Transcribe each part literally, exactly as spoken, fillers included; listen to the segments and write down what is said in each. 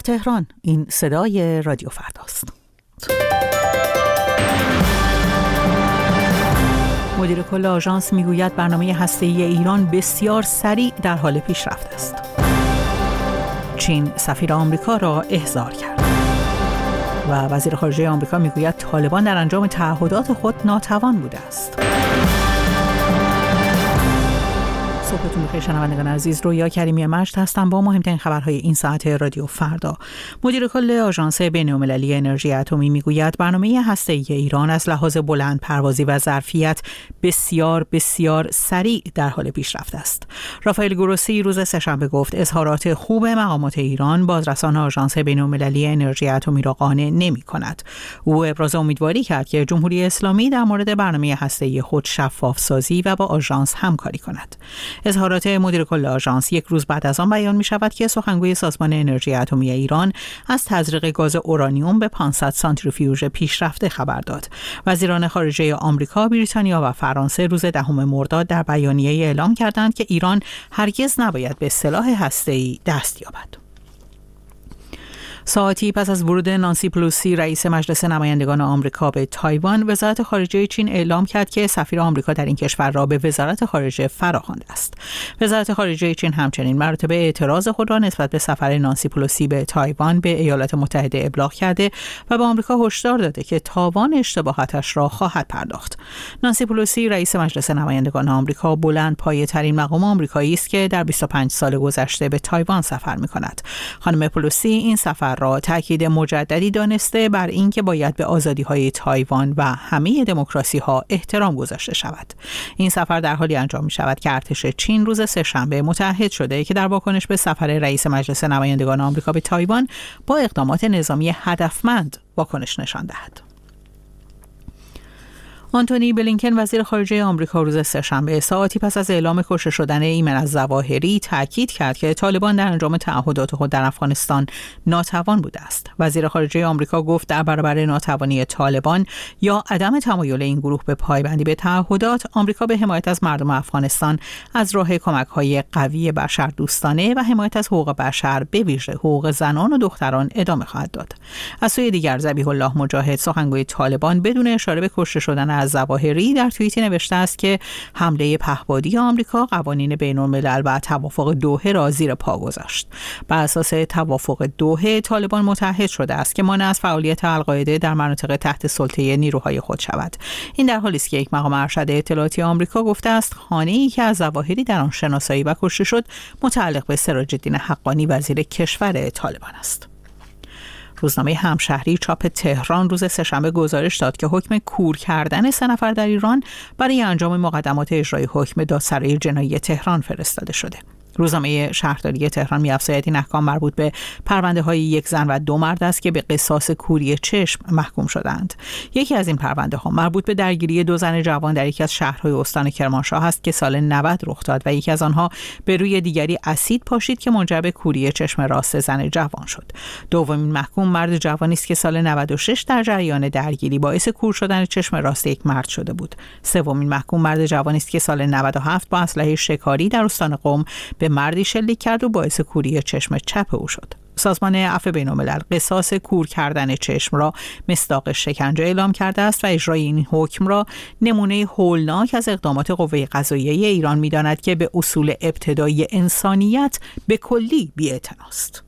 تهران، این صدای رادیو فرداست. مدیر کل آژانس میگوید برنامه هسته‌ای ایران بسیار سریع در حال پیشرفت است. چین سفیر آمریکا را احضار کرد و وزیر خارجه آمریکا میگوید طالبان در انجام تعهدات خود ناتوان بوده است. صبحتون بخیر شنوندگان عزیز، رویا کریمی مجد هستم با مهمترین خبرهای این ساعت رادیو فردا. مدیر کل آژانس بین‌المللی انرژی اتمی میگوید برنامه هسته‌ای ایران از لحاظ بلند پروازی و ظرفیت بسیار بسیار سریع در حال پیشرفت است. رافائل گروسی روز سه‌شنبه گفت اظهارات خوب مقامات ایران بازرسان آژانس بین‌المللی انرژی اتمی را قانع نمی‌کند. او ابراز امیدواری کرد که جمهوری اسلامی در مورد برنامه هسته‌ای خود شفاف سازی و با آژانس همکاری کند. اظهارات مدیر کل آژانس یک روز بعد از آن بیان می شود که سخنگوی سازمان انرژی اتمی ایران از تزریق گاز اورانیوم به پانصد سانتریفیوژ پیشرفته خبر داد. وزیران خارجه آمریکا، بریتانیا و فرانسه روز دهم مرداد در بیانیه اعلام کردند که ایران هرگز نباید به سلاح هسته‌ای دست یابد. ساعتی پس از ورود نانسی پلوسی رئیس مجلس نمایندگان آمریکا به تایوان، وزارت خارجه چین اعلام کرد که سفیر آمریکا در این کشور را به وزارت خارجه فراخوانده است. وزارت خارجه چین همچنین مراتب اعتراض خود را نسبت به سفر نانسی پلوسی به تایوان به ایالات متحده ابلاغ کرده و به آمریکا هشدار داده که تاوان اشتباهاتش را خواهد پرداخت. نانسی پلوسی رئیس مجلس نمایندگان آمریکا بلند پایه‌ترین مقام آمریکایی است که در بیست و پنج سال گذشته به تایوان سفر می‌کند. خانم پلوسی این سفر را تاکید مجددی دانسته بر اینکه باید به آزادی‌های تایوان و همه دموکراسی‌ها احترام گذاشته شود. این سفر در حالی انجام می‌شود که ارتش چین روز سه‌شنبه متعهد شده که در واکنش به سفر رئیس مجلس نمایندگان آمریکا به تایوان با اقدامات نظامی هدفمند واکنش نشان دهد. آنتونی بلینکن وزیر خارجه آمریکا روز سه‌شنبه ساعتی پس از اعلام کشته شدن ایمن الظواهری تاکید کرد که طالبان در انجام تعهدات خود در افغانستان ناتوان بوده است. وزیر خارجه آمریکا گفت در برابر ناتوانی طالبان یا عدم تمایل این گروه به پایبندی به تعهدات، آمریکا به حمایت از مردم افغانستان از راه کمک‌های قوی بشردوستانه و حمایت از حقوق بشر به ویژه حقوق زنان و دختران ادامه خواهد داد. از سوی دیگر ذبیح الله مجاهد سخنگوی طالبان بدون اشاره به کشته شدن الظواهری در توییتی نوشته است که حمله پهپادی آمریکا قوانین بین‌الملل و توافق دوحه را زیر پا گذاشت. بر اساس توافق دوحه، طالبان متعهد شده است که مانع از فعالیت القاعده در مناطق تحت سلطه نیروهای خود شود. این در حالی است که یک مقام ارشد اطلاعاتی آمریکا گفته است خانه‌ای که از ظواهری در آن شناسایی و کشته شد متعلق به سراج الدین حقانی وزیر کشور طالبان است. روزنامه همشهری چاپ تهران روز سه‌شنبه گزارش داد که حکم کور کردن سه نفر در ایران برای انجام مقدمات اجرای حکم دادسرای جنایی تهران فرستاده شده. روزنامه شهرداری تهران می‌افزاید این احکام مربوط به پرونده‌های یک زن و دو مرد است که به قصاص کوری چشم محکوم شدند. یکی از این پرونده‌ها مربوط به درگیری دو زن جوان در یکی از شهرهای استان کرمانشاه است که سال نود رخ داد و یکی از آنها به روی دیگری اسید پاشید که منجر به کوری چشم راست زن جوان شد. دومین محکوم مرد جوانی است که سال نود و شش در جریان درگیری باعث کور شدن چشم راست یک مرد شده بود. سومین محکوم مرد جوانی است که سال نود و هفت با اسلحه شکاری در استان قم به مردی شلیک کرد و باعث کوری چشم چپ او شد. سازمان عفو بین‌الملل قصاص کور کردن چشم را مصداق شکنجه اعلام کرده است و اجرای این حکم را نمونه هولناک از اقدامات قوه قضاییه ایران می‌داند که به اصول ابتدایی انسانیت به کلی بی‌اعتناست.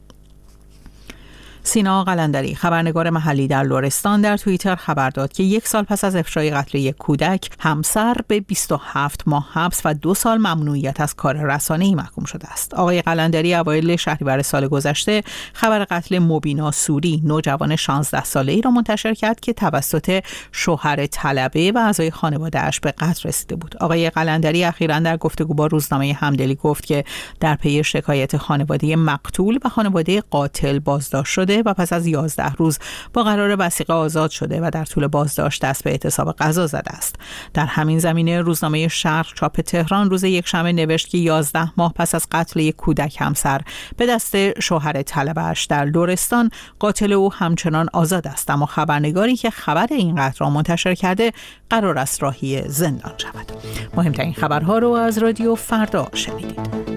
سینا قلندری خبرنگار محلی در لرستان در توییتر خبر داد که یک سال پس از افشای قتل یک کودک، همسر به بیست و هفت ماه حبس و دو سال ممنوعیت از کار رسانه‌ای محکوم شده است. آقای قلندری اوایل شهریور سال گذشته خبر قتل مبینا سوری، نوجوان شانزده ساله‌ای را منتشر کرد که توسط شوهر طلبه و اعضای خانواده‌اش به قتل رسیده بود. آقای قلندری اخیراً در گفتگو با روزنامه همدلی گفت که در پی شکایت خانواده مقتول و خانواده قاتل بازداشت شده و پس از یازده روز با قرار وثیقه آزاد شده و در طول بازداشت دست به اعتصاب قضا زده است. در همین زمینه روزنامه شرق چاپ تهران روز یکشنبه نوشت که یازده ماه پس از قتل یک کودک همسر به دست شوهر طلبه‌اش در لرستان، قاتل او همچنان آزاد است، اما خبرنگاری که خبر این قتل را منتشر کرده قرار است راهی زندان شود. مهمترین خبرها رو از رادیو فردا شنیدید.